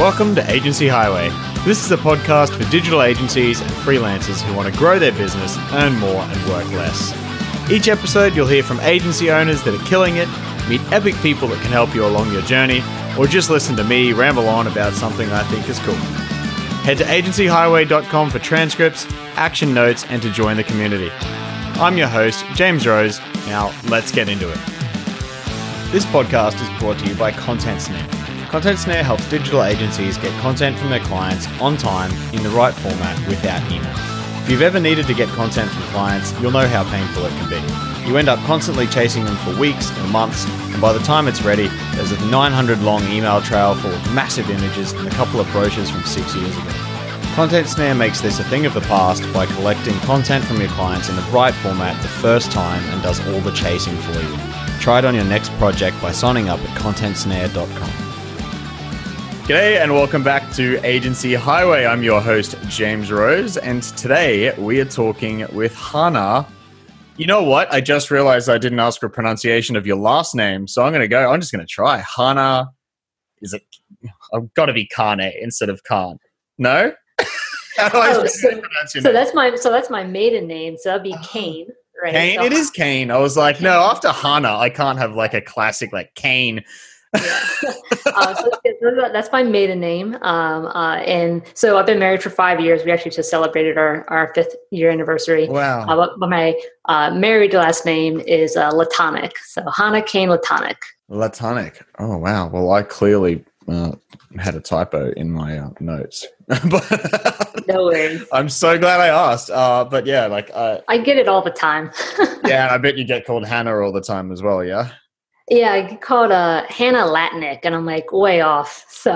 Welcome to Agency Highway. This is a podcast for digital agencies and freelancers who want to grow their business, earn more, and work less. Each episode, you'll hear from agency owners that are killing it, meet epic people that can help you along your journey, or just listen to me ramble on about something I think is cool. Head to agencyhighway.com for transcripts, action notes, and to join the community. I'm your host, James Rose. Now, let's get into it. This podcast is brought to you by Content Snare. Content Snare helps digital agencies get content from their clients on time in the right format without email. If you've ever needed to get content from clients, you'll know how painful it can be. You end up constantly chasing them for weeks or months, and by the time it's ready, there's a 900-long email trail full of massive images and a couple of brochures from 6 years ago. Content Snare makes this a thing of the past by collecting content from your clients in the right format the first time and does all the chasing for you. Try it on your next project by signing up at contentsnare.com. G'day and welcome back to Agency Highway. I'm your host, James Rose, and today we are talking with Hannah. You know what? I just realized I didn't ask for a pronunciation of your last name, so I'm just going to try. Hannah, I've got to be Kane instead of Khan. No? How do I pronounce your name? That's my maiden name, so that'd be Kane. Right. Kane, So it is Kane. I was like, Kane. No, after Hannah, I can't have like a classic like Kane. Yeah. So that's my maiden name. And so I've been married for 5 years. We actually just celebrated our 5th year anniversary. Wow. But my married last name is Latonic. So Hannah Kane Latonic. Latonic. Oh, wow. Well, I clearly had a typo in my notes. But no worries. I'm so glad I asked. But yeah, I get it all the time. Yeah, and I bet you get called Hannah all the time as well, yeah? Yeah, I get called Hannah Latnick, and I'm like way off. So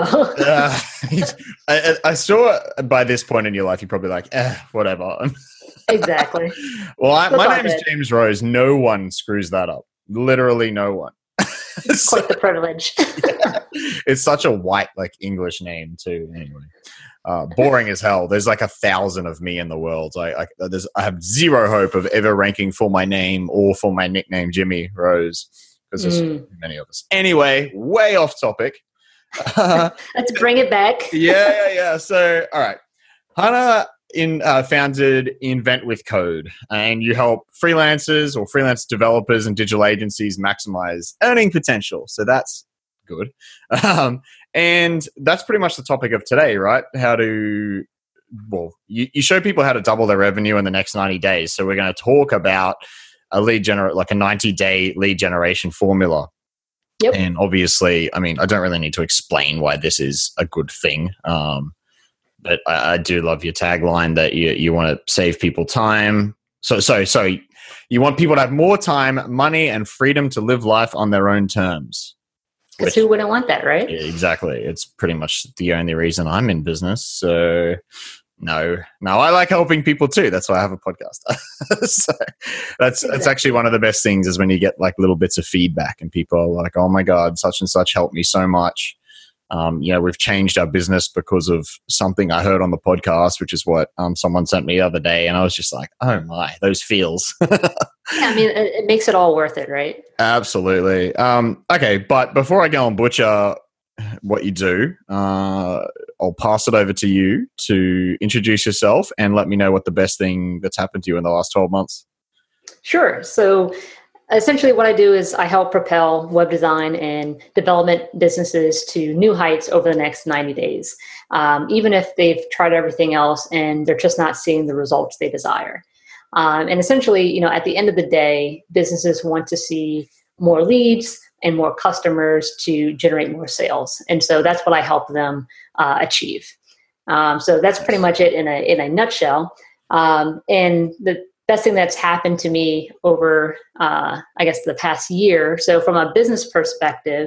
I saw by this point in your life, you're probably like, whatever. Exactly. Well, my name is James Rose. No one screws that up. Literally no one. It's quite the privilege. Yeah. It's such a white, English name too. Anyway, boring as hell. There's 1,000 of me in the world. I have zero hope of ever ranking for my name or for my nickname, Jimmy Rose, because there's many of us. Anyway, way off topic. Let's bring it back. Yeah. So, all right, Hannah founded Invent with Code, and you help freelancers or freelance developers and digital agencies maximize earning potential. So that's good. And that's pretty much the topic of today, right? You show people how to double their revenue in the next 90 days. So we're going to talk about a 90-day lead generation formula. Yep. And obviously, I don't really need to explain why this is a good thing. But I do love your tagline that you want to save people time. So you want people to have more time, money, and freedom to live life on their own terms. Because who wouldn't want that, right? Exactly. It's pretty much the only reason I'm in business. So no, I like helping people too. That's why I have a podcast. So that's actually one of the best things is when you get little bits of feedback and people are like, oh my God, such and such helped me so much. We've changed our business because of something I heard on the podcast, which is what someone sent me the other day. And I was just like, oh my, those feels. Yeah, it makes it all worth it, right? Absolutely. Okay, but before I go and butcher what you do, I'll pass it over to you to introduce yourself and let me know what the best thing that's happened to you in the last 12 months. Sure. So essentially what I do is I help propel web design and development businesses to new heights over the next 90 days, even if they've tried everything else and they're just not seeing the results they desire. And essentially, at the end of the day, businesses want to see more leads and more customers to generate more sales. And so that's what I help them achieve. So that's pretty much it in a nutshell. And the best thing that's happened to me over, the past year. So from a business perspective,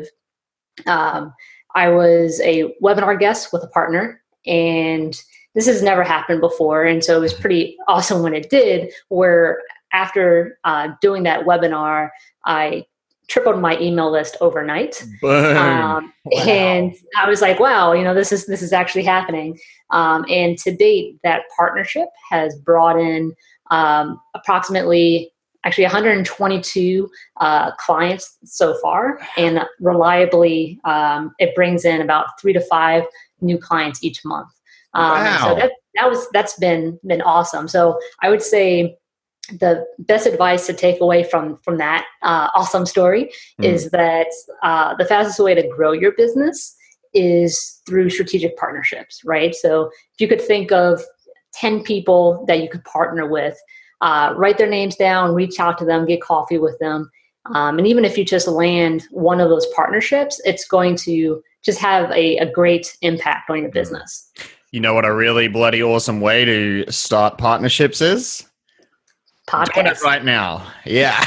I was a webinar guest with a partner, and this has never happened before. And so it was pretty awesome when it did, where after doing that webinar, I tripled my email list overnight. Wow. And I was like, wow, this is actually happening. And to date, that partnership has brought in approximately actually 122 clients so far, and reliably it brings in about 3 to 5 new clients each month. Wow. So that's been awesome. So I would say the best advice to take away from that awesome story is that the fastest way to grow your business is through strategic partnerships, right? So if you could think of 10 people that you could partner with, write their names down, reach out to them, get coffee with them. And even if you just land one of those partnerships, it's going to just have a great impact on your business. You know what a really bloody awesome way to start partnerships is? Podcast. Doing it right now. Yeah.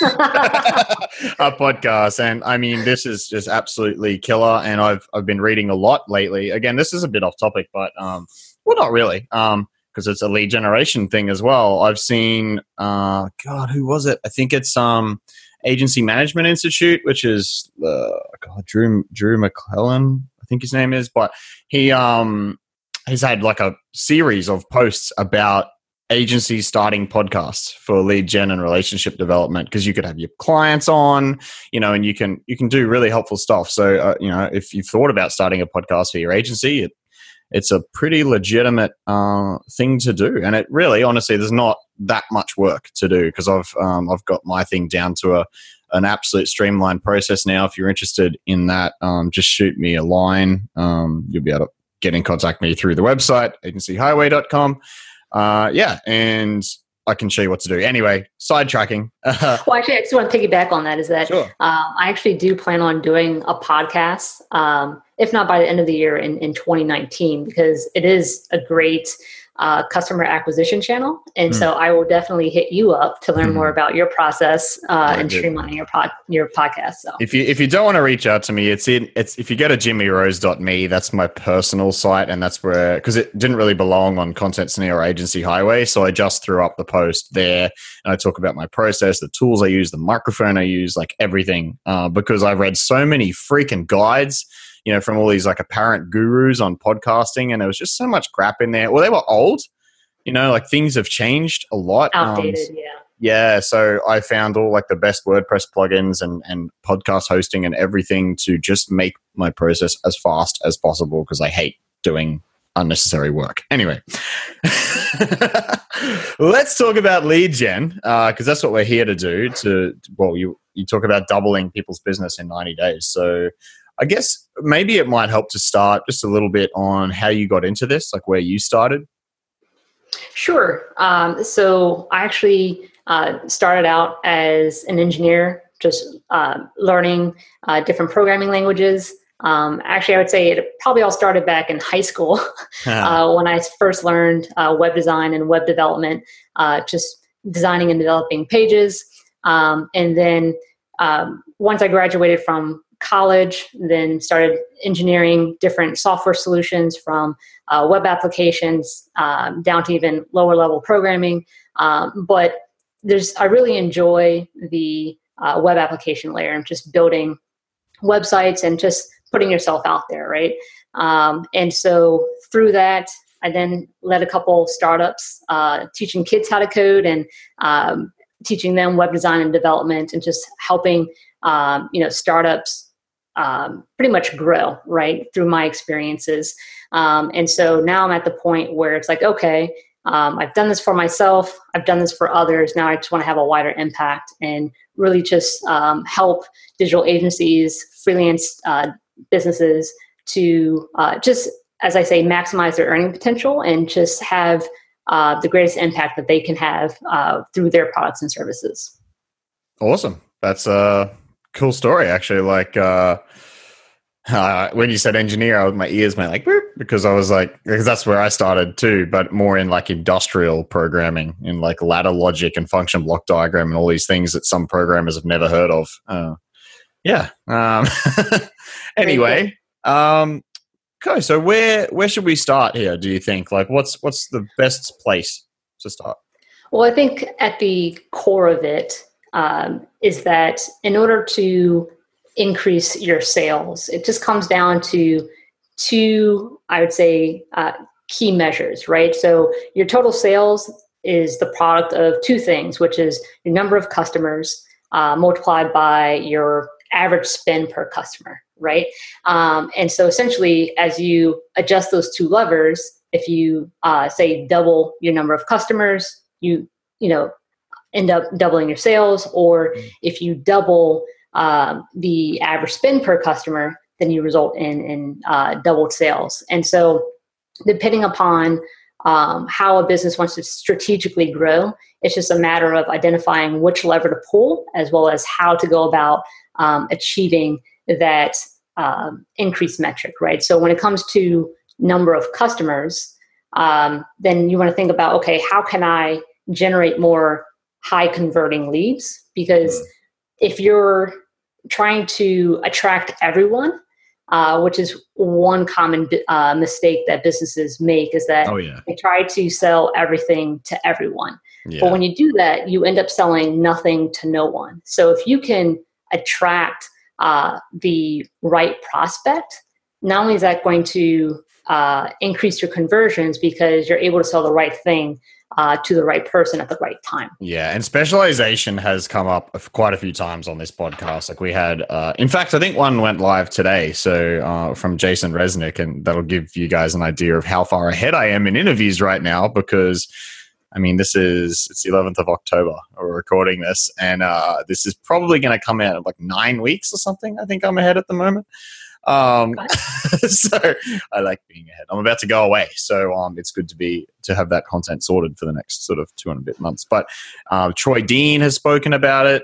A podcast. And I mean, this is just absolutely killer. And I've been reading a lot lately. Again, this is a bit off topic, but well, not really. Because it's a lead generation thing as well. I've seen God, who was it? I think it's Agency Management Institute, which is Drew McClellan, I think his name is, but he has had like a series of posts about agencies starting podcasts for lead gen and relationship development, because you could have your clients on, and you can do really helpful stuff. So, if you've thought about starting a podcast for your agency, it's a pretty legitimate thing to do. And it really, honestly, there's not that much work to do, because I've got my thing down to an absolute streamlined process now. If you're interested in that, just shoot me a line. You'll be able to get in contact with me through the website, agencyhighway.com. And I can show you what to do. Anyway, sidetracking. Well, actually, I just want to piggyback on that. Is that sure. I actually do plan on doing a podcast, if not by the end of the year in 2019, because it is a great customer acquisition channel. And so I will definitely hit you up to learn more about your process and streamlining your podcast. So if you don't want to reach out to me, it's if you go to jimmyrose.me, that's my personal site, and that's where, because it didn't really belong on Content Sneer or Agency Highway, so I just threw up the post there, and I talk about my process, the tools I use, the microphone I use, like everything, because I've read so many freaking guides, from all these like apparent gurus on podcasting, and there was just so much crap in there. Well, they were old, like things have changed a lot. Outdated, yeah. Yeah, so I found all like the best WordPress plugins and podcast hosting and everything to just make my process as fast as possible, because I hate doing unnecessary work. Anyway, let's talk about lead gen, because that's what we're here to do. You talk about doubling people's business in 90 days. So I guess maybe it might help to start just a little bit on how you got into this, like where you started. Sure. So I actually started out as an engineer, just learning different programming languages. Actually, I would say it probably all started back in high school when I first learned web design and web development, just designing and developing pages. And then once I graduated from college, then started engineering different software solutions from web applications down to even lower level programming. But I really enjoy the web application layer and just building websites and just putting yourself out there, right? And so through that, I then led a couple startups teaching kids how to code and teaching them web design and development, and just helping startups pretty much grow, right, through my experiences. And so now I'm at the point where it's like, okay, I've done this for myself, I've done this for others. Now I just want to have a wider impact and really just help digital agencies, freelance businesses to just, as I say, maximize their earning potential and just have the greatest impact that they can have through their products and services. Awesome. That's a cool story, actually. Like when you said engineer, my ears went like, boop, because I was like, because that's where I started too, but more in like industrial programming, in like ladder logic and function block diagram and all these things that some programmers have never heard of. Anyway, okay. So where should we start here? Do you think, like, what's the best place to start? Well, I think at the core of it is that in order to increase your sales, it just comes down to two, I would say, key measures, right? So your total sales, is the product of two things, which is your number of customers multiplied by your average spend per customer, right? And so essentially, as you adjust those two levers, if you say double your number of customers, you end up doubling your sales, or if you double the average spend per customer, then you result in doubled sales. And so depending upon how a business wants to strategically grow, it's just a matter of identifying which lever to pull, as well as how to go about achieving that increased metric, right? So when it comes to number of customers, then you want to think about, okay, how can I generate more high converting leads? Because if you're trying to attract everyone, which is one common mistake that businesses make, is that they try to sell everything to everyone. Yeah. But when you do that, you end up selling nothing to no one. So if you can attract the right prospect, not only is that going to increase your conversions because you're able to sell the right thing to the right person at the right time. Yeah, and specialization has come up quite a few times on this podcast. Like we had, in fact, I think one went live today. So from Jason Resnick, and that'll give you guys an idea of how far ahead I am in interviews right now, because I mean, it's the 11th of October. We're recording this, and this is probably going to come out in like 9 weeks or something. I think I'm ahead at the moment. So I like being ahead. I'm about to go away, so it's good to have that content sorted for the next sort of 2 and a bit months. But Troy Dean has spoken about it.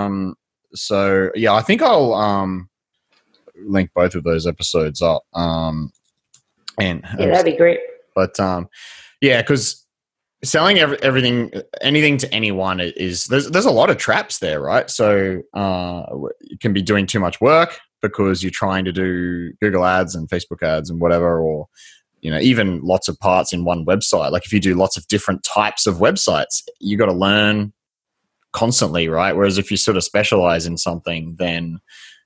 So yeah, I think I'll link both of those episodes up. And that'd be great. But yeah, because selling anything to anyone is there's a lot of traps there, right? So you can be doing too much work because you're trying to do Google ads and Facebook ads and whatever, or even lots of parts in one website. Like if you do lots of different types of websites, you got to learn constantly, right? Whereas if you sort of specialize in something, then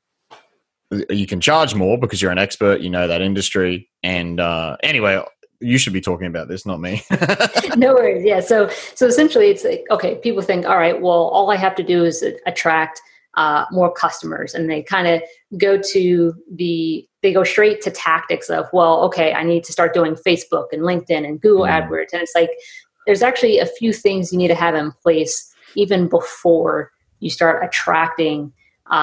you can charge more because you're an expert, that industry. And anyway, you should be talking about this, not me. No worries. Yeah. So essentially it's like, okay, people think, all right, well, all I have to do is attract more customers, and they kind of go straight to tactics of, well, okay, I need to start doing Facebook and LinkedIn and Google AdWords. And it's like, there's actually a few things you need to have in place even before you start attracting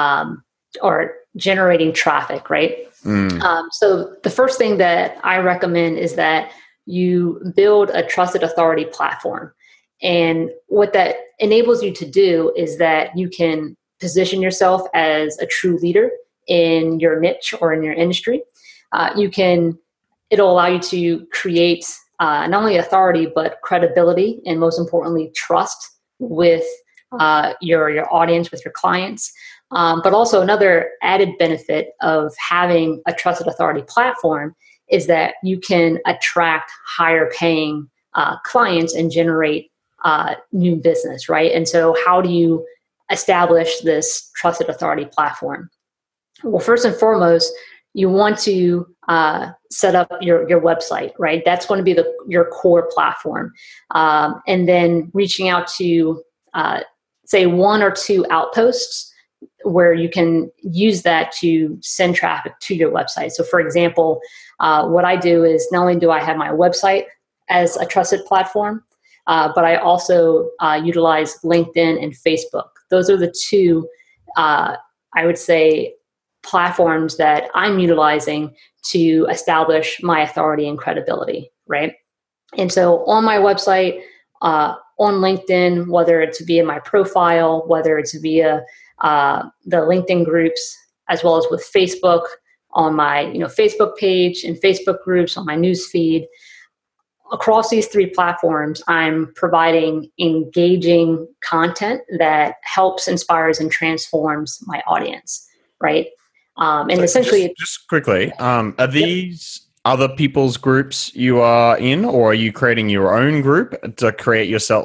or generating traffic, right? So the first thing that I recommend is that you build a trusted authority platform. And what that enables you to do is that you can position yourself as a true leader in your niche or in your industry. It'll allow you to create not only authority, but credibility, and most importantly, trust with your audience, with your clients. But also another added benefit of having a trusted authority platform is that you can attract higher paying clients and generate new business, right? And so how do you establish this trusted authority platform? Well, first and foremost, you want to set up your website, right? That's going to be your core platform. And then reaching out to, say, 1 or 2 outposts where you can use that to send traffic to your website. So for example, what I do is not only do I have my website as a trusted platform, but I also utilize LinkedIn and Facebook. Those are the 2, I would say, platforms that I'm utilizing to establish my authority and credibility, right? And so on my website, on LinkedIn, whether it's via my profile, whether it's via the LinkedIn groups, as well as with Facebook, on my Facebook page and Facebook groups, on my news feed, across these 3 platforms, I'm providing engaging content that helps, inspires, and transforms my audience, right? And so essentially... Just quickly, are these other people's groups you are in, or are you creating your own group to create yourself?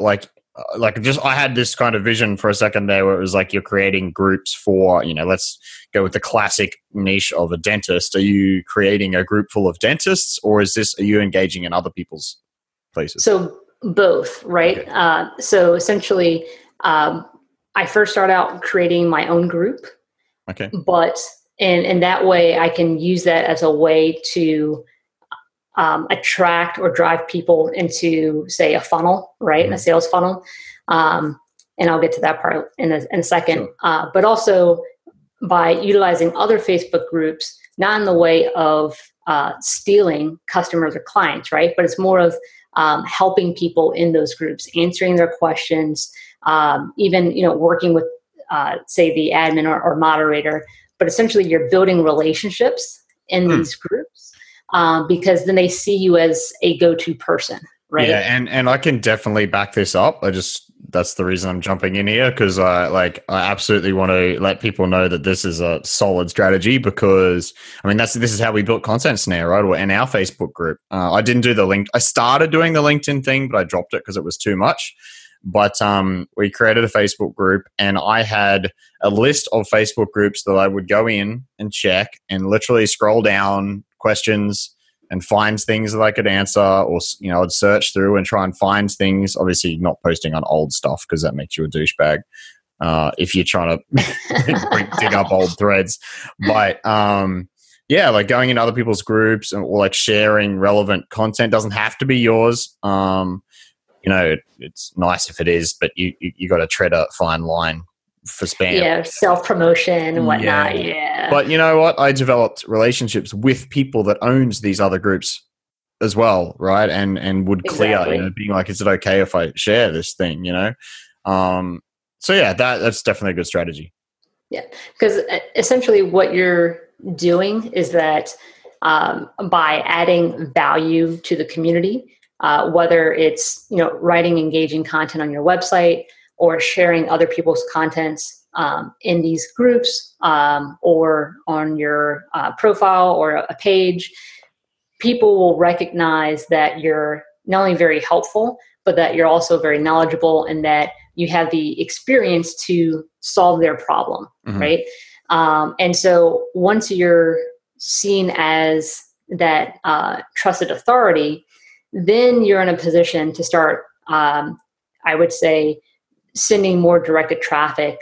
I had this kind of vision for a second there where it was like you're creating groups for, let's go with the classic niche of a dentist. Are you creating a group full of dentists, or are you engaging in other people's places? So Both, right? Okay. So essentially, I first start out creating my own group, Okay. but in that way, I can use that as a way to attract or drive people into, say, a funnel, right? In a sales funnel. And I'll get to that part in a second. Sure. But also by utilizing other Facebook groups, not in the way of stealing customers or clients, right? But it's more of helping people in those groups, answering their questions, even working with, say, the admin or moderator. But essentially, you're building relationships in these groups because then they see you as a go-to person, right? Yeah, and I can definitely back this up. That's the reason I'm jumping in here, because I absolutely want to let people know that this is a solid strategy, because I mean this is how we built Content Snare, right? Or in our Facebook group. I didn't do the link. I started doing the LinkedIn thing, but I dropped it because it was too much. But we created a Facebook group, and I had a list of Facebook groups that I would go in and check and literally scroll down questions and find things that I could answer, or I'd search through and try and find things. Obviously, not posting on old stuff because that makes you a douchebag if you're trying to dig up old threads. But yeah, like going in other people's groups or like sharing relevant content. Doesn't have to be yours. It's nice if it is, but you got to tread a fine line for spam. Yeah, self-promotion and whatnot. Yeah. But you know what? I developed relationships with people that owned these other groups as well, right? And would clear, being like, is it okay if I share this thing, So yeah, that's definitely a good strategy. Yeah, because essentially what you're doing is that by adding value to the community, whether it's writing engaging content on your website or sharing other people's contents in these groups or on your profile or a page, people will recognize that you're not only very helpful, but that you're also very knowledgeable and that you have the experience to solve their problem, right? And so once you're seen as that trusted authority, then you're in a position to start, I would say, sending more directed traffic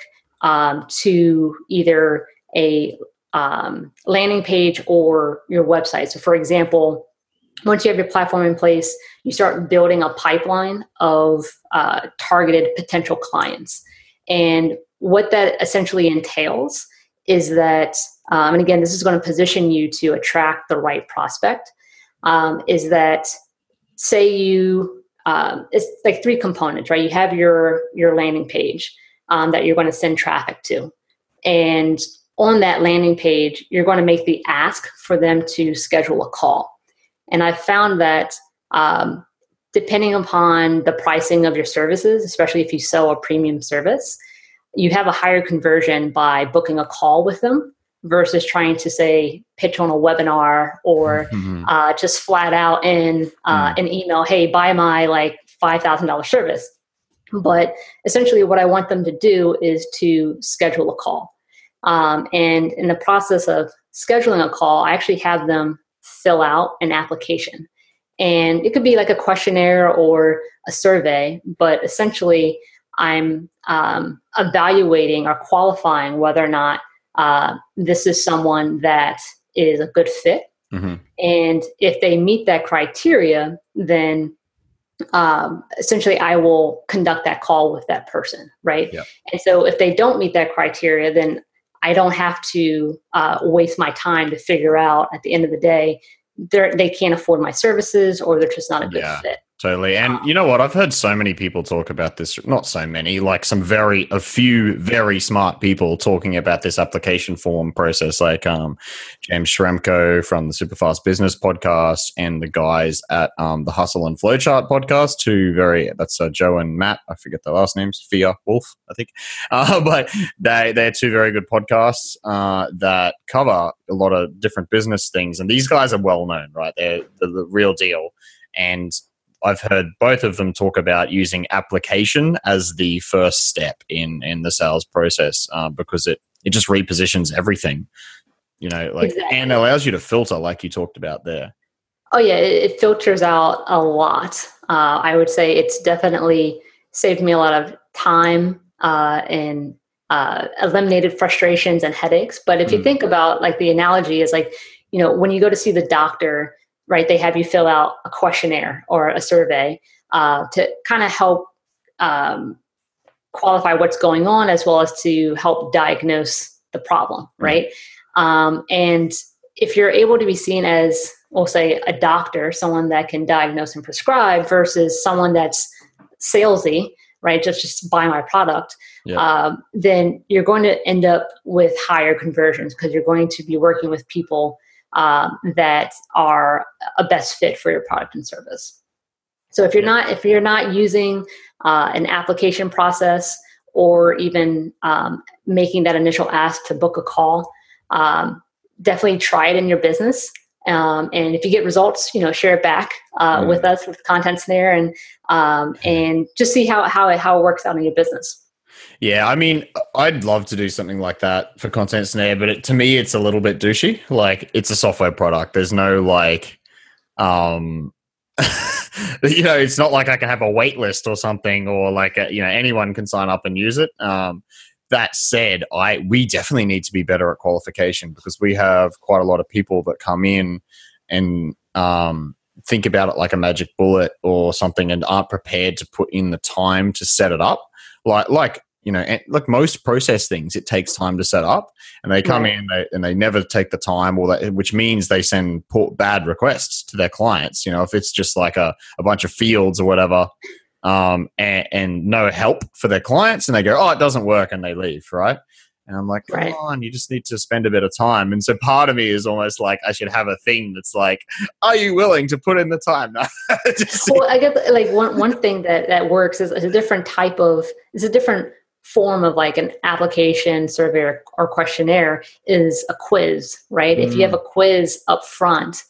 to either a landing page or your website. So for example, once you have your platform in place, you start building a pipeline of targeted potential clients. And what that essentially entails is that, and again, this is going to position you to attract the right prospect, is that say it's like three components, right? You have your landing page that you're going to send traffic to. And on that landing page, you're going to make the ask for them to schedule a call. And I've found that depending upon the pricing of your services, especially if you sell a premium service, you have a higher conversion by booking a call with them versus trying to, say, pitch on a webinar or just flat out in an email, hey, buy my $5,000 service. But essentially what I want them to do is to schedule a call. And in the process of scheduling a call, I actually have them fill out an application. And it could be like a questionnaire or a survey, but essentially I'm evaluating or qualifying whether or not this is someone that is a good fit. And if they meet that criteria, then essentially I will conduct that call with that person, right? Yep. And so if they don't meet that criteria, then I don't have to waste my time to figure out at the end of the day, they can't afford my services or they're just not a good fit. Totally. And you know what? I've heard so many people talk about this, not so many, like a few very smart people talking about this application form process, like James Shremko from the Superfast Business podcast and the guys at the Hustle and Flowchart podcast, that's Joe and Matt. I forget their last names, Fia Wolf, I think. But they're two very good podcasts that cover a lot of different business things. And these guys are well known, right? They're the real deal. And I've heard both of them talk about using application as the first step in the sales process because it just repositions everything, exactly. And allows you to filter like you talked about there. Oh yeah, it filters out a lot. I would say it's definitely saved me a lot of time and eliminated frustrations and headaches. But if you think about, like, the analogy is like, when you go to see the doctor, right, they have you fill out a questionnaire or a survey to kind of help qualify what's going on, as well as to help diagnose the problem, right? And if you're able to be seen as, we'll say, a doctor, someone that can diagnose and prescribe, versus someone that's salesy, right, just buy my product, then you're going to end up with higher conversions, because you're going to be working with people that are a best fit for your product and service. So if you're not using an application process, or even making that initial ask to book a call, definitely try it in your business. And if you get results, share it back with us, with Content Snare, and just see how it works out in your business. Yeah, I mean, I'd love to do something like that for Content Snare, but to me, it's a little bit douchey. Like, it's a software product. There's no it's not like I can have a wait list or something, or like, anyone can sign up and use it. That said, we definitely need to be better at qualification, because we have quite a lot of people that come in and think about it like a magic bullet or something, and aren't prepared to put in the time to set it up. Like most process things, it takes time to set up, and they come in and they never take the time, which means they send bad requests to their clients. If it's just like a bunch of fields or whatever, and no help for their clients, and they go, oh, it doesn't work, and they leave, right? And I'm like, come on, you just need to spend a bit of time. And so part of me is almost like, I should have a thing that's like, are you willing to put in the time? Well, I guess like one thing that works is a different form of like an application survey or questionnaire, is a quiz, right? If you have a quiz up front,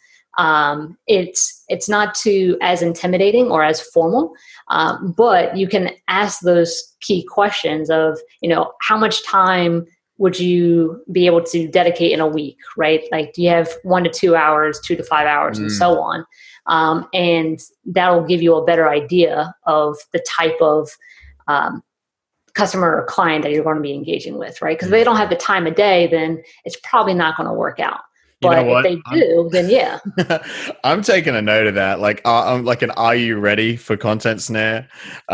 it's not too as intimidating or as formal, but you can ask those key questions of, how much time would you be able to dedicate in a week, right? Like, do you have 1 to 2 hours, 2 to 5 hours, and so on? And that'll give you a better idea of the type of customer or client that you're going to be engaging with, right? Because if they don't have the time of day, then it's probably not going to work out. But if they do, then yeah. I'm taking a note of that. Like, I'm like are you ready for Content Snare?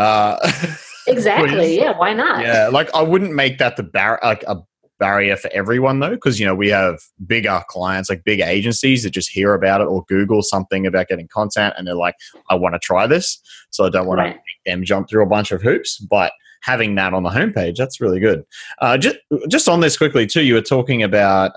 Exactly. Yeah. Why not? Yeah. Like, I wouldn't make that a barrier for everyone, though, because we have bigger clients, like big agencies, that just hear about it or Google something about getting content, and they're like, I want to try this, so I don't want to make them jump through a bunch of hoops. But having that on the homepage, that's really good. Just on this quickly too, you were talking about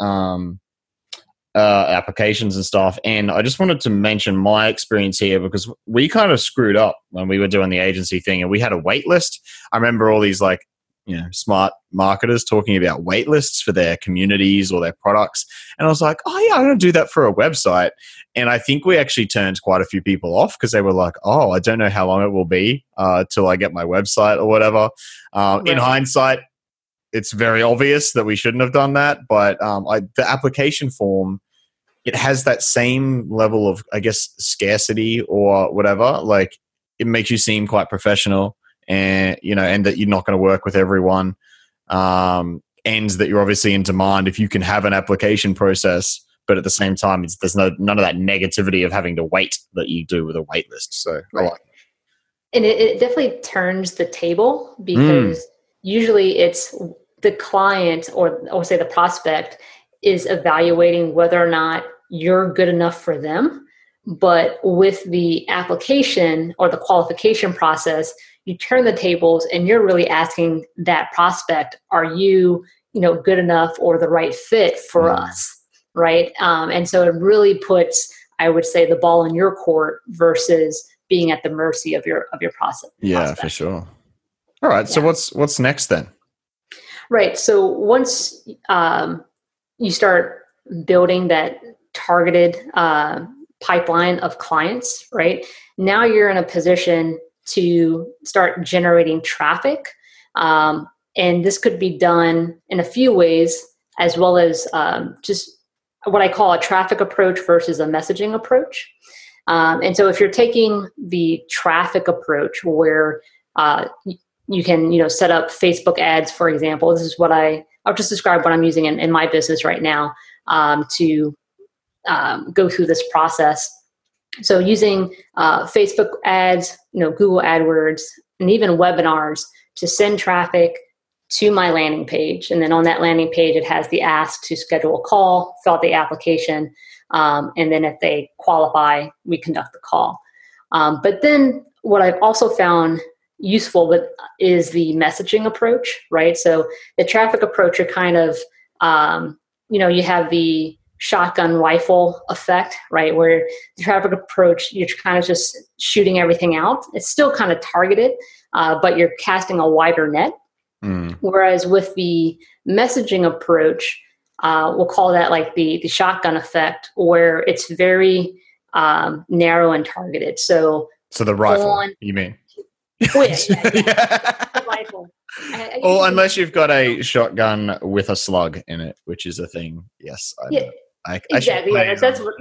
applications and stuff, and I just wanted to mention my experience here, because we kind of screwed up when we were doing the agency thing, and we had a wait list. I remember all these smart marketers talking about wait lists for their communities or their products, and I was like, oh yeah, I'm going to do that for a website. And I think we actually turned quite a few people off, because they were like, oh, I don't know how long it will be till I get my website or whatever. In hindsight, it's very obvious that we shouldn't have done that, but the application form, it has that same level of, I guess, scarcity or whatever. Like, it makes you seem quite professional, and and that you're not going to work with everyone, and that you're obviously in demand if you can have an application process. But at the same time, there's none of that negativity of having to wait that you do with a wait list. So I like it. And it definitely turns the table, because usually it's the client or say the prospect is evaluating whether or not you're good enough for them. But with the application or the qualification process, you turn the tables, and you're really asking that prospect, are you, good enough or the right fit for us? Right. And so it really puts, I would say, the ball in your court versus being at the mercy of your process. Yeah, prospect. For sure. All right. So what's next then? Right. So once you start building that targeted pipeline of clients, right, now you're in a position to start generating traffic. And this could be done in a few ways, as well as just what I call a traffic approach versus a messaging approach. And so if you're taking the traffic approach where you can, set up Facebook ads, for example, this is I'll just describe what I'm using in my business right now to go through this process. So using Facebook ads, Google AdWords, and even webinars to send traffic to my landing page. And then on that landing page, it has the ask to schedule a call, fill out the application, and then if they qualify, we conduct the call. But then what I've also found useful is the messaging approach, right? So the traffic approach are kind of, you have the shotgun rifle effect, right? Where the traffic approach, you're kind of just shooting everything out. It's still kind of targeted, but you're casting a wider net. Whereas with the messaging approach, we'll call that like the shotgun effect, where it's very narrow and targeted. So the rifle, you mean? Oh, yeah. The rifle. Or unless you've got a shotgun with a slug in it, which is a thing. Yes. Exactly. That's what.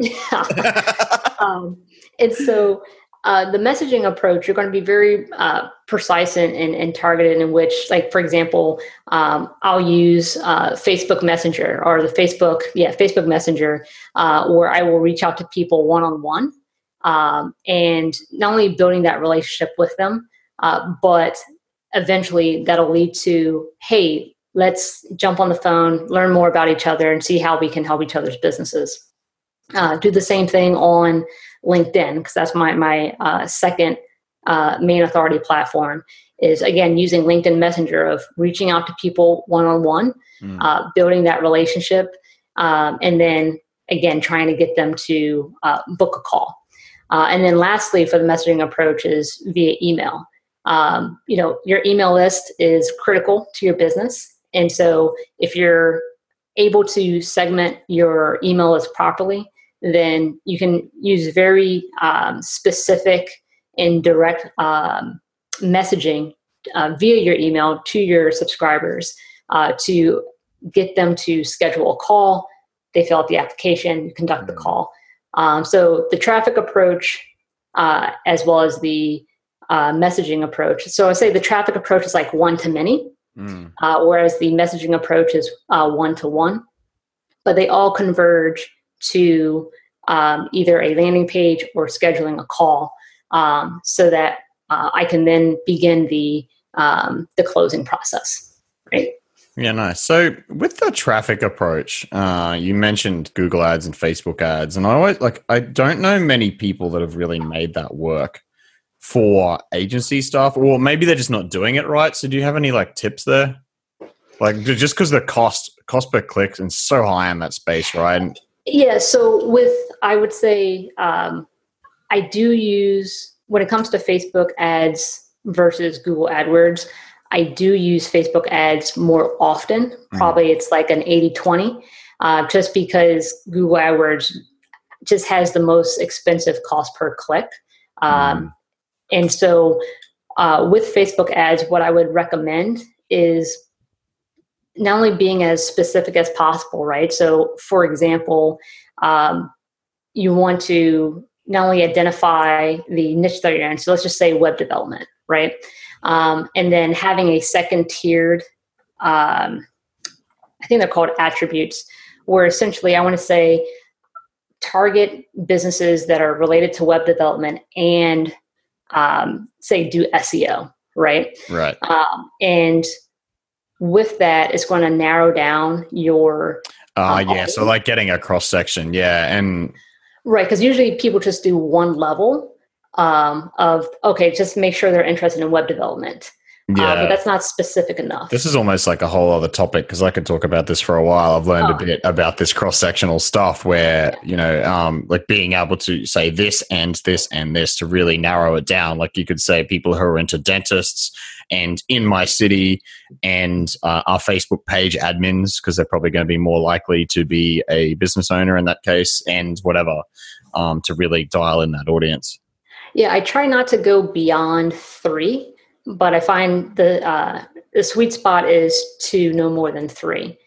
And so the messaging approach, you're going to be very precise and targeted, in which, like, for example, I'll use Facebook Messenger or the Facebook Messenger, where I will reach out to people one-on-one, and not only building that relationship with them, but eventually that'll lead to, hey, let's jump on the phone, learn more about each other, and see how we can help each other's businesses. Do the same thing on LinkedIn, because that's my second main authority platform, is, again, using LinkedIn Messenger, of reaching out to people one-on-one, building that relationship, and then, again, trying to get them to book a call. And then lastly, for the messaging approach, is via email. Your email list is critical to your business. And so if you're able to segment your email list properly, then you can use very specific and direct messaging via your email to your subscribers to get them to schedule a call. They fill out the application, you conduct the call. So the traffic approach, as well as the messaging approach. So I say the traffic approach is like one-to-many, whereas the messaging approach is one-to-one. But they all converge to either a landing page or scheduling a call, so that I can then begin the closing process. Right? Yeah, nice. So with the traffic approach, you mentioned Google Ads and Facebook Ads, and I don't know many people that have really made that work for agency stuff, or maybe they're just not doing it right. So do you have any tips there? Just because the cost per click is so high in that space, right? Yeah. So I would say I do use, when it comes to Facebook ads versus Google AdWords, I do use Facebook ads more often. Probably it's like an 80-20, just because Google AdWords just has the most expensive cost per click. And so with Facebook ads, what I would recommend is not only being as specific as possible, right? So for example, you want to not only identify the niche that you're in, so let's just say web development, right? And then having a second tiered, I think they're called attributes, where essentially I want to say target businesses that are related to web development and say do SEO, right? Right. And with that, it's going to narrow down your audience. So getting a cross section, and right, because usually people just do one level of just make sure they're interested in web development. But that's not specific enough. This is almost like a whole other topic, because I could talk about this for a while. I've learned a bit about this cross-sectional stuff where, being able to say this and this and this to really narrow it down. Like you could say people who are into dentists and in my city and our Facebook page admins, because they're probably going to be more likely to be a business owner in that case, and whatever, to really dial in that audience. Yeah, I try not to go beyond 3. But I find the sweet spot is to no more than 3.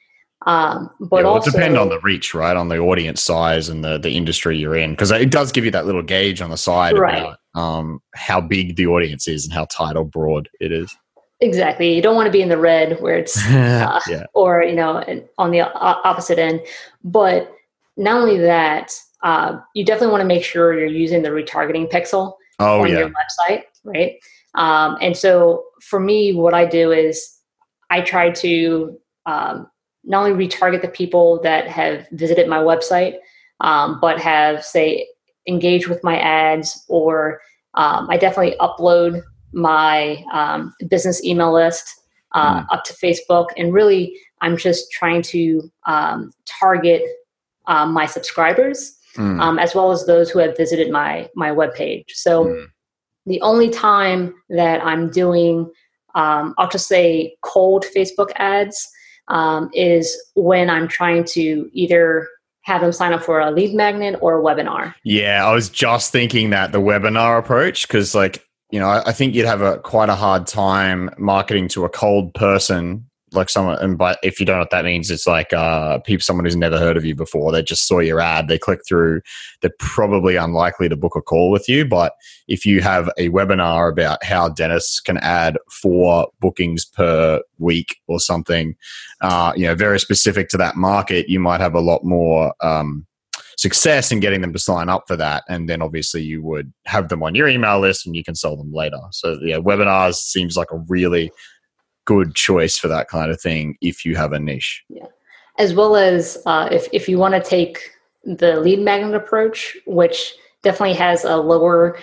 But it'll also depend on the reach, right? On the audience size and the industry you're in, because it does give you that little gauge on the side about how big the audience is and how tight or broad it is. Exactly. You don't want to be in the red where it's, or, on the opposite end. But not only that, you definitely want to make sure you're using the retargeting pixel on your website, right? And so for me, what I do is I try to not only retarget the people that have visited my website, but have, say, engaged with my ads, or I definitely upload my business email list up to Facebook. And really, I'm just trying to target my subscribers, as well as those who have visited my webpage. So the only time that I'm doing, I'll just say cold Facebook ads, is when I'm trying to either have them sign up for a lead magnet or a webinar. Yeah, I was just thinking that the webinar approach, because I think you'd have quite a hard time marketing to a cold person, like someone. And but if you don't know what that means, it's like someone who's never heard of you before. They just saw your ad, they click through. They're probably unlikely to book a call with you. But if you have a webinar about how dentists can add 4 bookings per week or something, very specific to that market, you might have a lot more success in getting them to sign up for that. And then obviously you would have them on your email list and you can sell them later. So webinars seems like a really good choice for that kind of thing if you have a niche. Yeah. As well as if you want to take the lead magnet approach, which definitely has a lower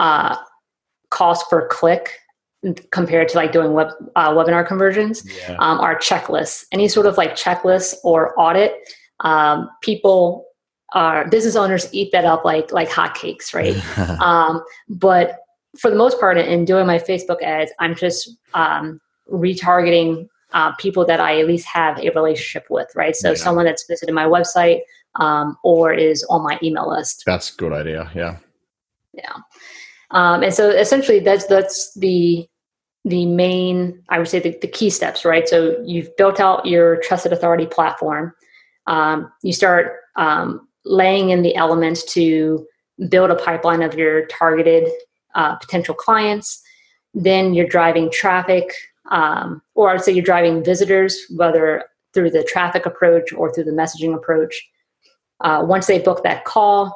cost per click compared to like doing webinar conversions, are checklists. Any sort of like checklist or audit, business owners eat that up like hotcakes, right? But for the most part, in doing my Facebook ads, I'm just retargeting people that I at least have a relationship with, right? So someone that's visited my website or is on my email list. That's a good idea. Yeah. Yeah. And so essentially that's the main, I would say the key steps, right? So you've built out your trusted authority platform. You start laying in the elements to build a pipeline of your targeted potential clients. Then you're driving traffic, or I'd say you're driving visitors, whether through the traffic approach or through the messaging approach. Once they book that call,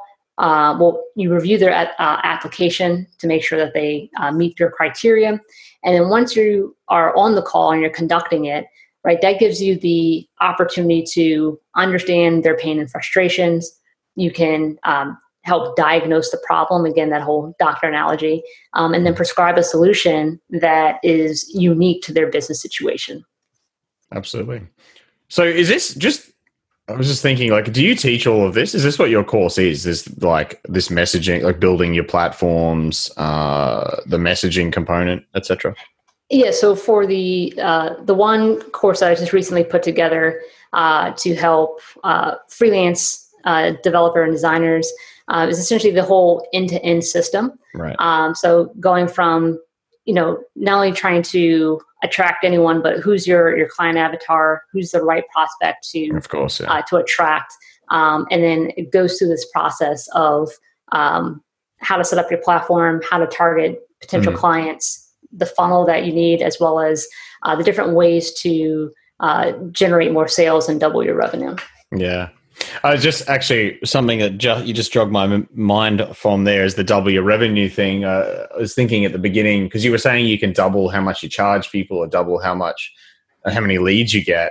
you review their application to make sure that they meet your criteria. And then once you are on the call and you're conducting it, right, that gives you the opportunity to understand their pain and frustrations. You can help diagnose the problem, again, that whole doctor analogy, and then prescribe a solution that is unique to their business situation. Absolutely. So is this just, I was just thinking, like, do you teach all of this? Is this what your course is? This messaging, like building your platforms, the messaging component, etc.? Yeah. So for the one course that I just recently put together to help freelance developer and designers is essentially the whole end-to-end system. Right. So going from, not only trying to attract anyone, but who's your client avatar, who's the right prospect to, of course, to attract. And then it goes through this process of how to set up your platform, how to target potential clients, the funnel that you need, as well as the different ways to generate more sales and double your revenue. Yeah. I was just actually something that you just jogged my mind from there is the double your revenue thing. I was thinking at the beginning, because you were saying you can double how much you charge people or double how many leads you get.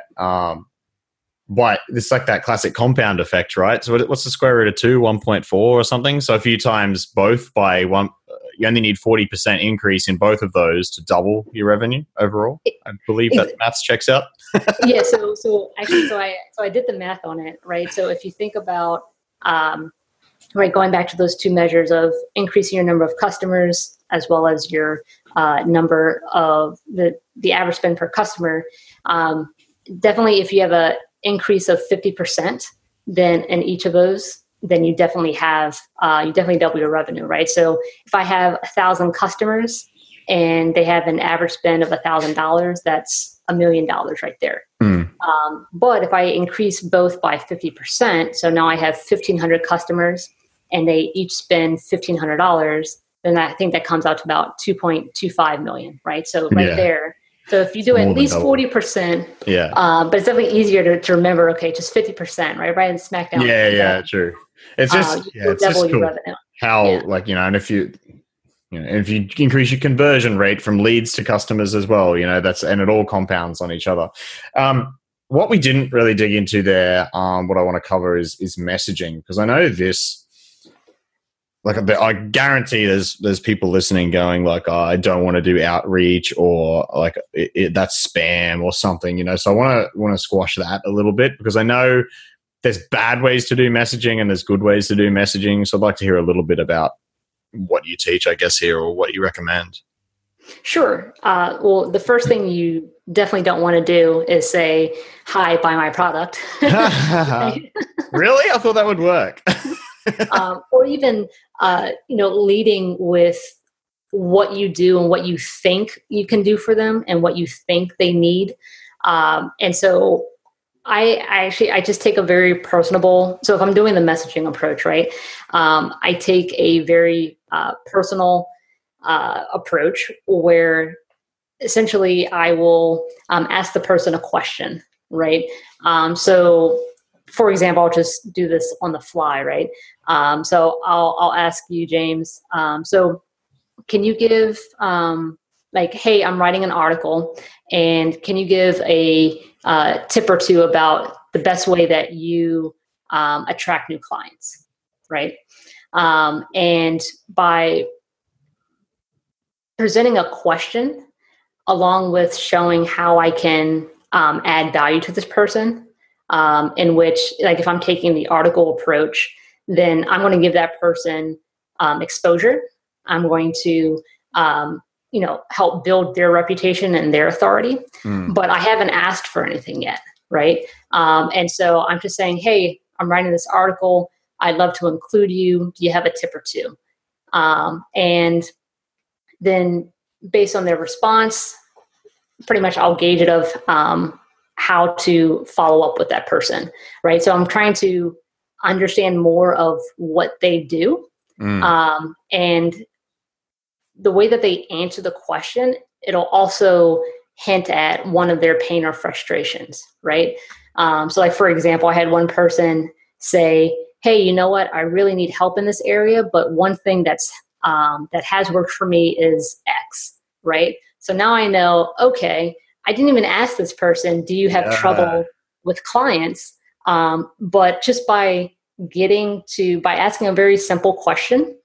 But it's like that classic compound effect, right? So what's the square root of 2? 1.4 or something. So a few times both by one, you only need 40% increase in both of those to double your revenue overall. I believe that maths checks out. Yeah. So I did the math on it, right? So if you think about, right, going back to those two measures of increasing your number of customers as well as your number of the average spend per customer, definitely if you have a increase of 50%, then in each of those, then you definitely double your revenue, right? So if I have 1,000 customers and they have an average spend of $1,000, that's $1 million right there. But if I increase both by 50%, so now I have 1,500 customers and they each spend $1,500, then I think that comes out to about 2.25 million, right? So there. So if you do at least 40%, but it's definitely easier to remember, okay, just 50%, right? And smack down. Yeah, true. It's just, it's just cool revenue. How, and if you increase your conversion rate from leads to customers as well, and it all compounds on each other. What we didn't really dig into there, what I want to cover is messaging, because I know this, I guarantee there's people listening going like, oh, I don't want to do outreach, or like that's spam or something, So I want to squash that a little bit, because I know there's bad ways to do messaging and there's good ways to do messaging. So I'd like to hear a little bit about what you teach, I guess, here, or what you recommend. Sure. Well, the first thing you definitely don't want to do is say, hi, buy my product. Really? I thought that would work. Or even, leading with what you do and what you think you can do for them and what you think they need. And so I just take a very personable, so if I'm doing the messaging approach, right, I take a very personal approach where essentially I will ask the person a question, right? So for example, I'll just do this on the fly, right? So I'll ask you, James, so can you give hey, I'm writing an article, and can you give a tip or two about the best way that you attract new clients, right? And by presenting a question along with showing how I can add value to this person, in which, like if I'm taking the article approach, then I'm going to give that person exposure. I'm going to help build their reputation and their authority, but I haven't asked for anything yet, right? And so I'm just saying, hey, I'm writing this article. I'd love to include you. Do you have a tip or two? And then based on their response, pretty much I'll gauge it of how to follow up with that person, right? So I'm trying to understand more of what they do. And the way that they answer the question, it'll also hint at one of their pain or frustrations, right? So like, for example, I had one person say, hey, you know what? I really need help in this area, but one thing that has worked for me is X, right? So now I know, okay, I didn't even ask this person, do you have trouble with clients? But just by asking a very simple question,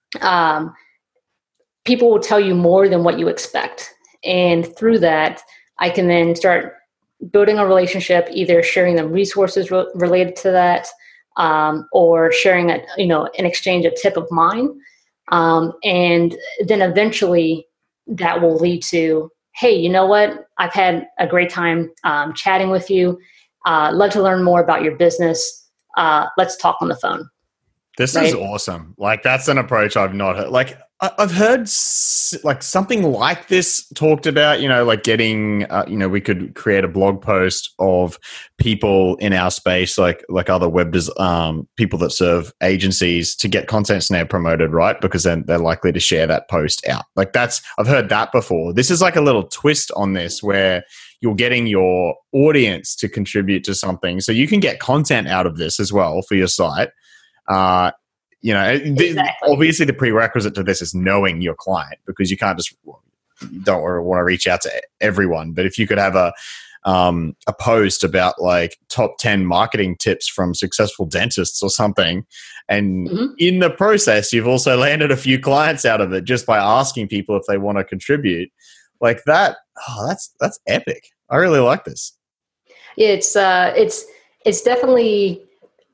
people will tell you more than what you expect. And through that, I can then start building a relationship, either sharing them resources related to that, or sharing an exchange a tip of mine. And then eventually that will lead to, hey, you know what? I've had a great time chatting with you. Love to learn more about your business. Let's talk on the phone. This is awesome. Like, that's an approach I've not heard. Like, I've heard like something like this talked about, like getting, we could create a blog post of people in our space, like other people that serve agencies, to get Content Snare promoted, right? Because then they're likely to share that post out. Like, I've heard that before. This is like a little twist on this, where you're getting your audience to contribute to something. So you can get content out of this as well for your site. Exactly. Obviously the prerequisite to this is knowing your client, because you can't just, you don't want to reach out to everyone. But if you could have a post about like top 10 marketing tips from successful dentists or something, and in the process, you've also landed a few clients out of it just by asking people if they want to contribute, like that. Oh, that's epic. I really like this. Yeah, it's definitely,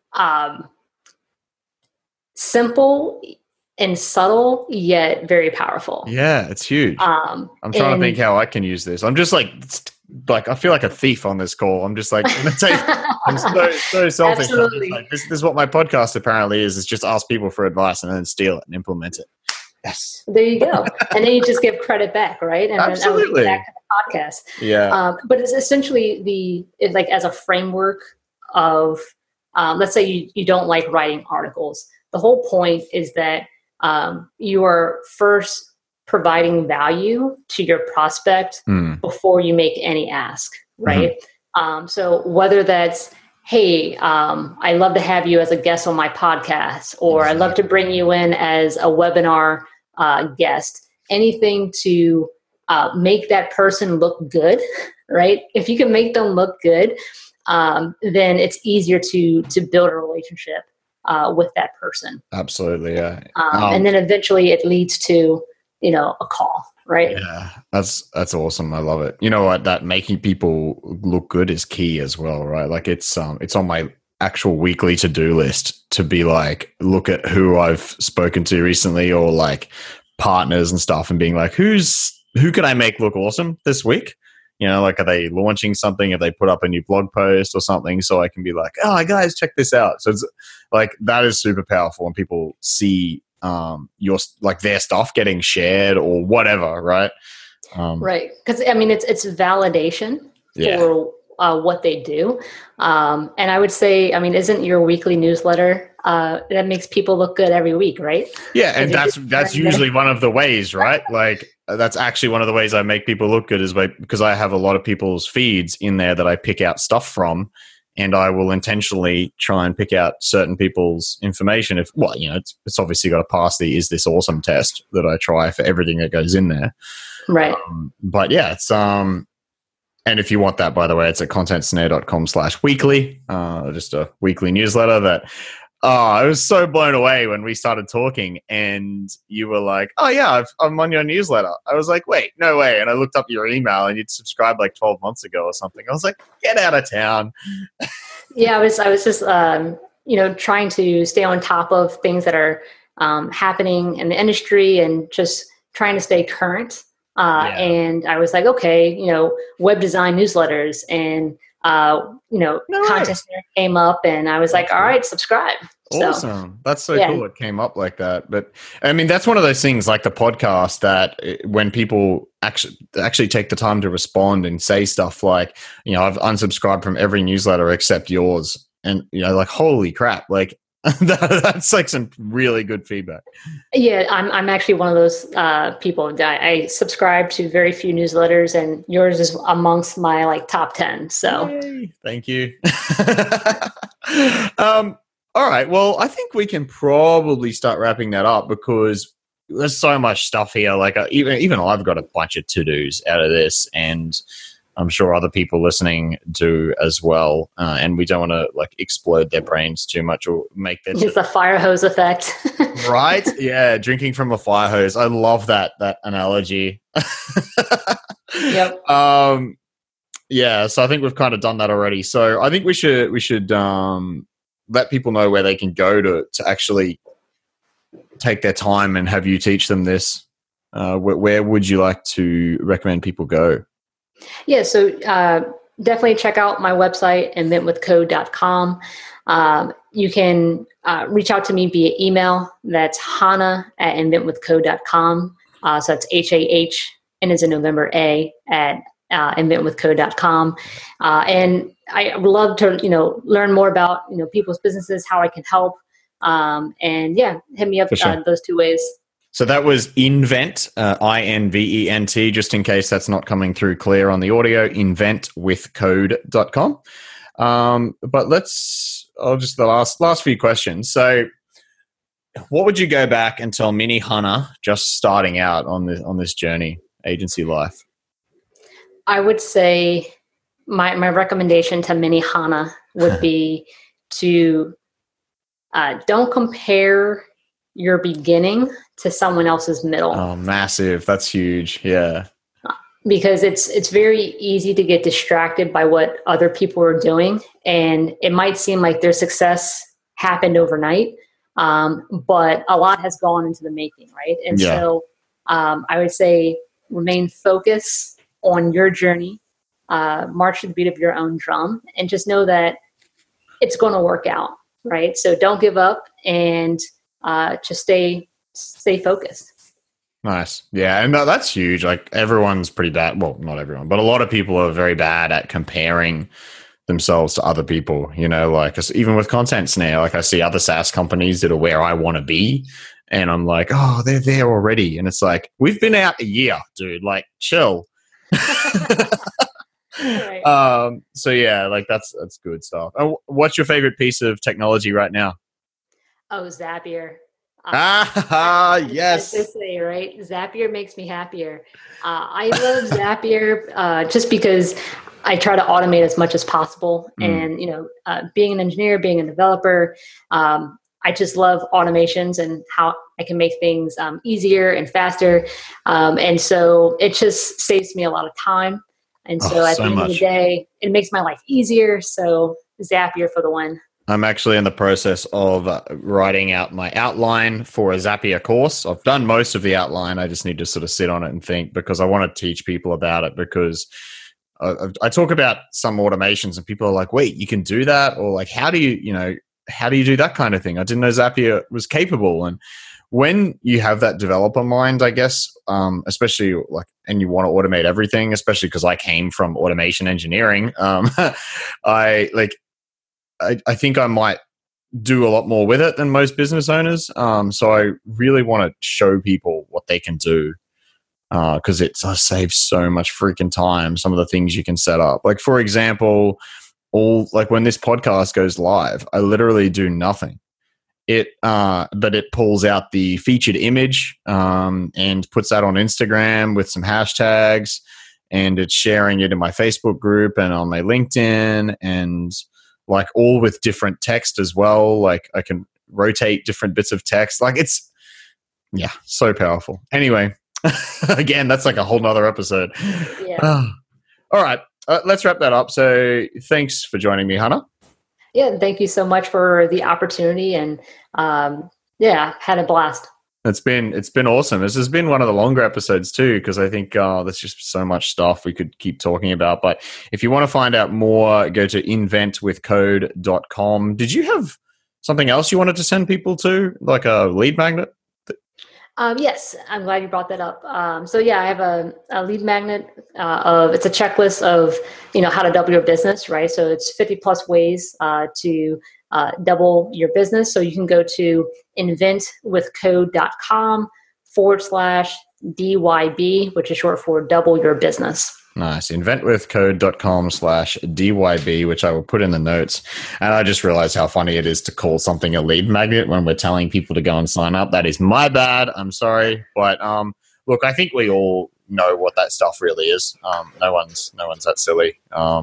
simple and subtle, yet very powerful. Yeah, it's huge. I'm trying to think how I can use this. I'm just like I feel like a thief on this call. I'm just like, I'm so selfish. Absolutely. Like, this is what my podcast apparently is just ask people for advice and then steal it and implement it. Yes. There you go. And then you just give credit back, right? And absolutely. then that kind of podcast. Yeah. But it's essentially it's like as a framework of, let's say you don't like writing articles. The whole point is that you are first providing value to your prospect before you make any ask, right? So whether that's, hey, I'd love to have you as a guest on my podcast, or I'd love to bring you in as a webinar guest, anything to make that person look good, right? If you can make them look good, then it's easier to build a relationship with that person. Absolutely, yeah. And then eventually it leads to, a call, right? Yeah, that's awesome. I love it. You know what? That making people look good is key as well, right? Like it's on my actual weekly to-do list to be like, look at who I've spoken to recently, or like partners and stuff, and being like, who could I make look awesome this week? Like, are they launching something? Have they put up a new blog post or something? So I can be like, oh, guys, check this out. So it's like, that is super powerful when people see their stuff getting shared or whatever, right? Right. Because it's validation for what they do. And I would say, isn't your weekly newsletter that makes people look good every week, right? Yeah, and that's usually one of the ways, right? Like, that's actually one of the ways I make people look good is because I have a lot of people's feeds in there that I pick out stuff from, and I will intentionally try and pick out certain people's information. It's obviously got to pass the "is this awesome" test that I try for everything that goes in there. Right. But yeah, it's and if you want that, by the way, it's at contentsnare.com/weekly, just a weekly newsletter that. I was so blown away when we started talking and you were like, oh yeah, I'm on your newsletter. I was like, wait, no way. And I looked up your email and you'd subscribed like 12 months ago or something. I was like, get out of town. Yeah, I was just, trying to stay on top of things that are happening in the industry and just trying to stay current. And I was like, okay, web design newsletters and, Content came up and I was like, all right, subscribe. Awesome. That's so cool. It came up like that. But that's one of those things like the podcast that when people actually take the time to respond and say stuff like, I've unsubscribed from every newsletter except yours. And, like, holy crap, like that's like some really good feedback. Yeah, I'm actually one of those people that I subscribe to very few newsletters, and yours is amongst my like top 10. So yay. Thank you. All right. Well, I think we can probably start wrapping that up because there's so much stuff here. Like even I've got a bunch of to-dos out of this, and I'm sure other people listening do as well. And we don't want to like explode their brains too much or make that. It's a fire hose effect. Right? Yeah. Drinking from a fire hose. I love that analogy. Yep. Yeah. So I think we've kind of done that already. So I think we should let people know where they can go to actually take their time and have you teach them this. Where would you like to recommend people go? Yeah, so definitely check out my website, inventwithcode.com. You can reach out to me via email. That's hannah@inventwithcode.com. So that's HAH, and is in November A at inventwithcode.com. And I would love to, learn more about, people's businesses, how I can help. And yeah, hit me up those two ways. So that was Invent, INVENT, just in case that's not coming through clear on the audio, inventwithcode.com. But just the last few questions. So what would you go back and tell mini Hannah just starting out on this journey, agency life? I would say my recommendation to mini Hannah would be to don't compare your beginning to someone else's middle. Oh, massive. That's huge. Yeah. Because it's very easy to get distracted by what other people are doing. And it might seem like their success happened overnight, but a lot has gone into the making, right? And so I would say remain focused on your journey, march to the beat of your own drum, and just know that it's going to work out, right? So don't give up and just stay focused. Nice. Yeah. And that's huge. Like everyone's pretty bad. Well, not everyone, but a lot of people are very bad at comparing themselves to other people, like even with Content Snare, like I see other SaaS companies that are where I want to be. And I'm like, oh, they're there already. And it's like, we've been out a year, dude, like chill. Right. So yeah, like that's good stuff. What's your favorite piece of technology right now? Oh, Zapier. Yes. As they say, right? Zapier makes me happier. I love Zapier just because I try to automate as much as possible. And, being an engineer, being a developer, I just love automations and how I can make things easier and faster. And so it just saves me a lot of time. And so at the end of the day, it makes my life easier. So Zapier for the win. I'm actually in the process of writing out my outline for a Zapier course. I've done most of the outline. I just need to sort of sit on it and think, because I want to teach people about it, because I talk about some automations and people are like, wait, you can do that? Or like, how do you do that kind of thing? I didn't know Zapier was capable. And when you have that developer mind, I guess, especially like, and you want to automate everything, especially because I came from automation engineering, I think I might do a lot more with it than most business owners. So I really want to show people what they can do, because it saves so much freaking time. Some of the things you can set up, like for example, like when this podcast goes live, I literally do nothing. But it pulls out the featured image and puts that on Instagram with some hashtags, and it's sharing it in my Facebook group and on my LinkedIn, and like all with different text as well. Like I can rotate different bits of text. Like it's, yeah, so powerful. Anyway, again, that's like a whole nother episode. Yeah. All right. Let's wrap that up. So thanks for joining me, Hannah. Yeah. Thank you so much for the opportunity. And had a blast. It's been awesome. This has been one of the longer episodes too, because I think there's just so much stuff we could keep talking about. But if you want to find out more, go to inventwithcode.com. Did you have something else you wanted to send people to, like a lead magnet? Yes, I'm glad you brought that up. I have a lead magnet it's a checklist of, how to double your business, right? So it's 50 plus ways to double your business. So you can go to inventwithcode.com/DYB, which is short for double your business. Nice. Inventwithcode.com/DYB, which I will put in the notes. And I just realized how funny it is to call something a lead magnet when we're telling people to go and sign up. That is my bad. I'm sorry. But look, I think we all know what that stuff really is. No one's that silly.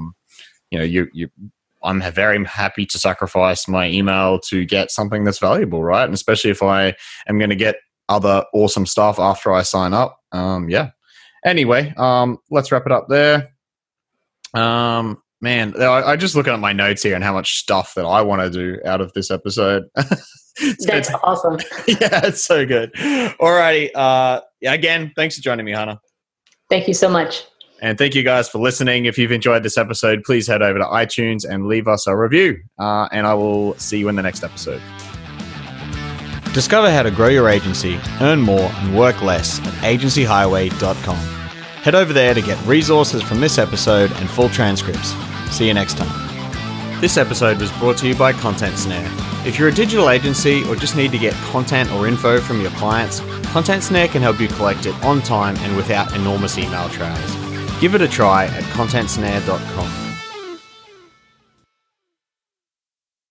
I'm very happy to sacrifice my email to get something that's valuable, right? And especially if I am going to get other awesome stuff after I sign up. Anyway, let's wrap it up there. Man, I just looking at my notes here and how much stuff that I want to do out of this episode. That's awesome. Yeah, it's so good. Alrighty. Again, thanks for joining me, Hannah. Thank you so much. And thank you guys for listening. If you've enjoyed this episode, please head over to iTunes and leave us a review. And I will see you in the next episode. Discover how to grow your agency, earn more, and work less at agencyhighway.com. Head over there to get resources from this episode and full transcripts. See you next time. This episode was brought to you by Content Snare. If you're a digital agency or just need to get content or info from your clients, Content Snare can help you collect it on time and without enormous email trails. Give it a try at contentsnare.com.